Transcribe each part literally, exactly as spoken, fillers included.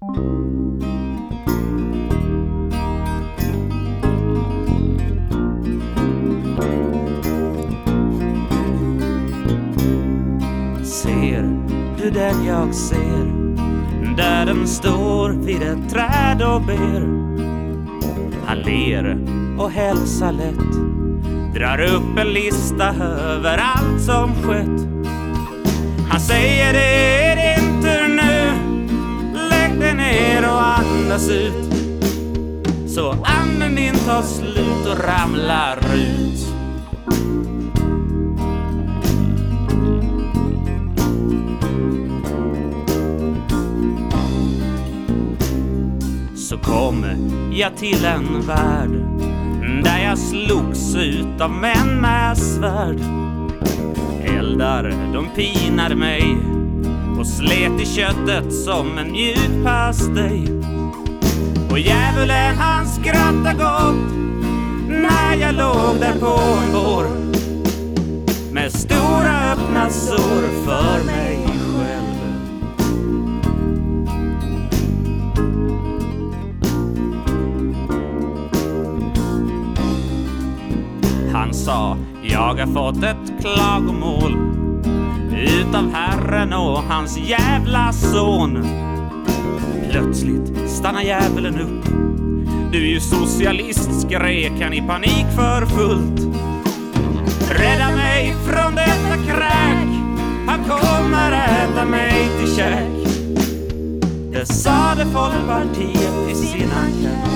Ser du den jag ser, där den står vid ett träd och ber? Han ler och hälsar lätt, drar upp en lista över allt som skett. Han säger det är din tur nu, lägg dig ner och andas ut, så anden din tar slut och ramlar ut. Så kom jag till en värld där jag slogs ut av män med svärd. Eldar, de pinade mig och slet i köttet som en mjuk pastej. Och djävulen han skrattade gott när jag låg där på en bår, med stora öppna sår för mig själv. Han sa, jag har fått ett klagomål utav Herren och hans jävla son. Plötsligt stannar djävulen upp. Du är ju socialist, skrek han i panik för fullt. Rädda mig från detta kräk, han kommer äta mig till käk. Det sade Folkpartiet i sin enkät.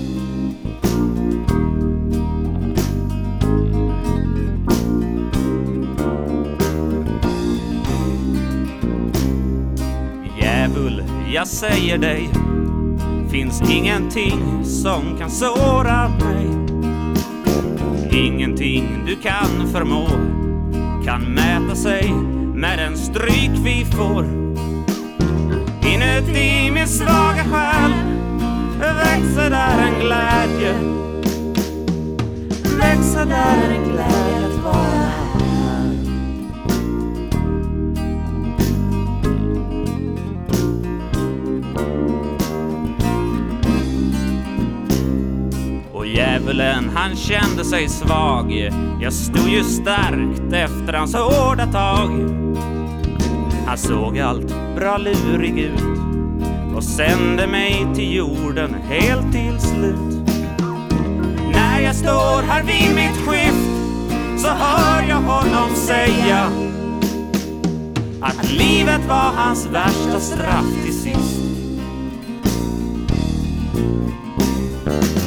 Djävul, jag säger dig, finns ingenting som kan såra mig. Ingenting du kan förmå kan mäta sig med den stryk vi får. Inuti min svaga själ växer där en glädje, växer där en glädje att vara här. Djävulen han kände sig svag, jag stod ju starkt efter hans hårda tag. Han såg allt bra lurig ut och sände mig till jorden helt till slut. När jag står här vid mitt skift så hör jag honom säga att livet var hans värsta straff till sist.